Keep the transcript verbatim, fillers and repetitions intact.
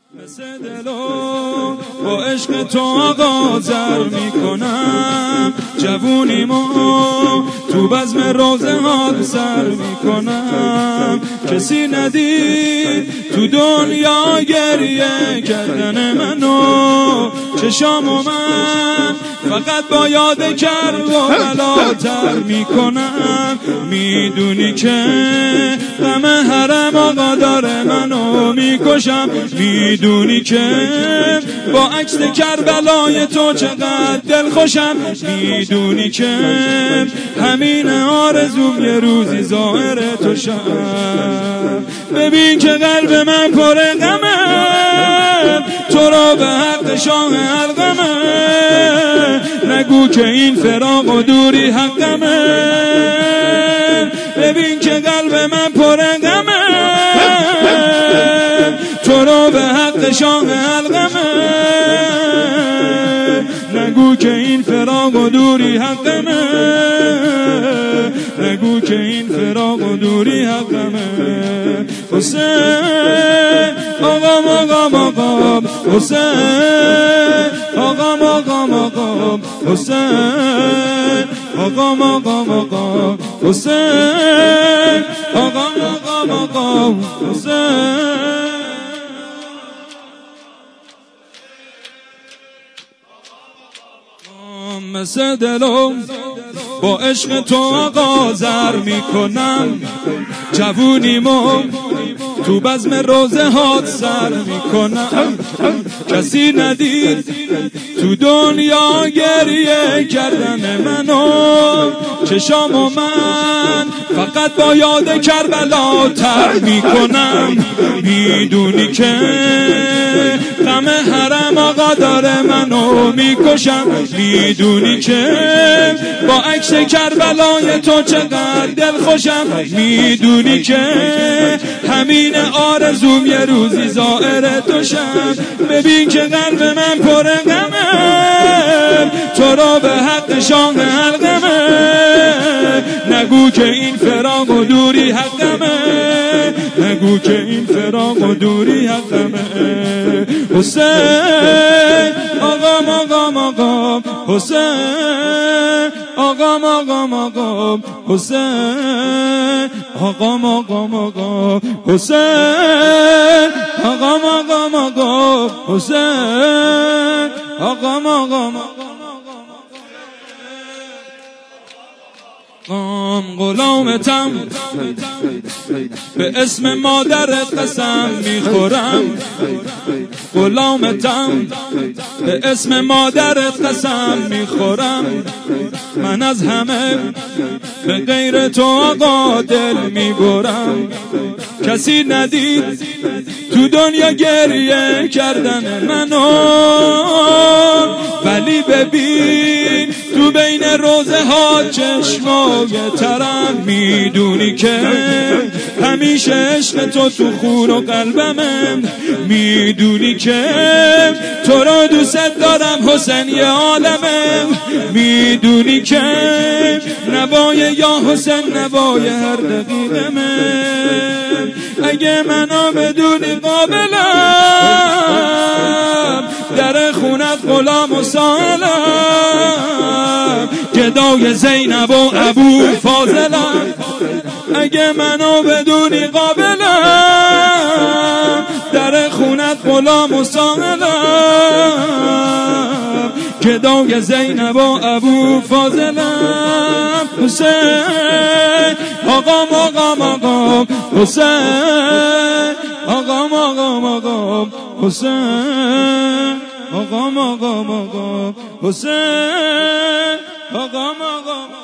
مثل دلو با عشق تو آقا زر میکنم، جوونیمو تو بزم روزه ها سر میکنم. کسی ندید تو دنیا گریه کردن منو، چشامو من فقط با یاد کرد و بلاتر میکنم. میدونی که غم حرم آقا داره منو میکشم، میدونی که با عکس کربلای تو چقدر دل خوشم، میدونی که همین آرزوم یه روزی ظاهر تو شم. ببین که قلب من پر غمه، تو را به حق شاه حلقمه. نگو که این فراق و دوری حقمه، ببین که قلب من پر غمه، تو را به حق شاه حلقمه. نگو که این فراق و دوری حقمه، نگو که این فراق و دوری حقمه. حسین آقام آقام آقام حسین آقام آقام آقام حسین آقام آقام آقام حسین آقام آقام آقام حسین. مثل دلو با عشق تو آقا زر میکنم، جوونیمو تو بزم روزه ها سر میکنم. کسی ندید تو دنیا گریه کردن منو، چشامو من فقط با یاد کربلا تر میکنم. میدونی که غم حرم آقا داره منو میکشم، میدونی که با عکس کربلای تو چقدر دل خوشم، میدونی که همین آرزوم یه روزی ظاهر تو شم. ببین که قلب من پر غمه، تو را به حق شاه حلقمه. نگو که این فراق و دوری حقمه، نگو که این فراق و دوری حقمه. حسین آقام آقام آقام حسین آقام آقام آقام حسین آقام آقام آقام حسین آقام آقام آقام حسین آقام آقام آقام. غلامتم به اسم مادرت قسم میخورم، غلامتم به اسم مادرت قسم میخورم. من از همه به غیر تو آقا دل میبرم. کسی ندید تو دنیا گریه کردن منو، ولی ببین تو بین روزه ها چشمای ترم. میدونی که همیشه عشق تو تو خون و قلبمه، میدونی که تو را دوست دارم حسین یه عالمه. میدونی که نوای یا حسین نوای هر دقیقمه. اگه منو بدونی قابلم، در خونت غلام و سائلم، گدای زینب و ابو فاضلم. اگه منو بدونی قابلم، در خونت غلام و سائلم، گدای زینب و ابو فاضلم. حسین آقام آقام آقام حسین آقام آقام آقام حسین آقام آقام آقام حسین آقام آقام